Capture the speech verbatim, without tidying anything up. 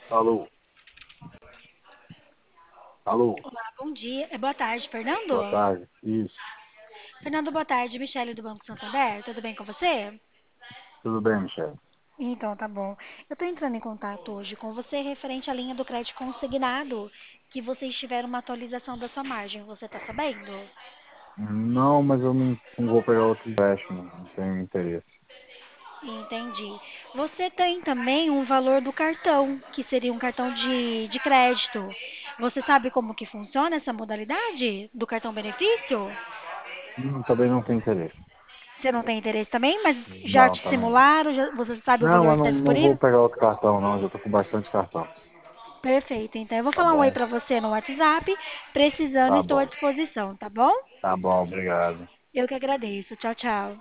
Alô, alô, Olá, bom dia. É, boa tarde, Fernando. boa tarde. Isso, Fernando, boa tarde. Michele do Banco Santander. Tudo bem com você? tudo bem, Michel? Então, tá bom. Eu tô entrando em contato hoje com você referente à linha do crédito consignado, que vocês tiveram uma atualização da sua margem. Você tá sabendo? Não, mas eu não, não vou pegar outro empréstimo, não tenho interesse. Entendi. Você tem também um valor do cartão, que seria um cartão de, de crédito. Você sabe como que funciona essa modalidade do cartão benefício? Hum, também não tenho interesse. Você não tem interesse também, mas já Não, te também não. simularam, já- você sabe o Não, valor mas que está não, não vou disponível? pegar outro cartão, não. Já tô com bastante cartão. Perfeito, então eu vou Tá falar um oi bom? pra você no WhatsApp. Precisando, Tá estou à bom. disposição, tá bom? Tá bom, obrigado. Eu que agradeço. Tchau, tchau.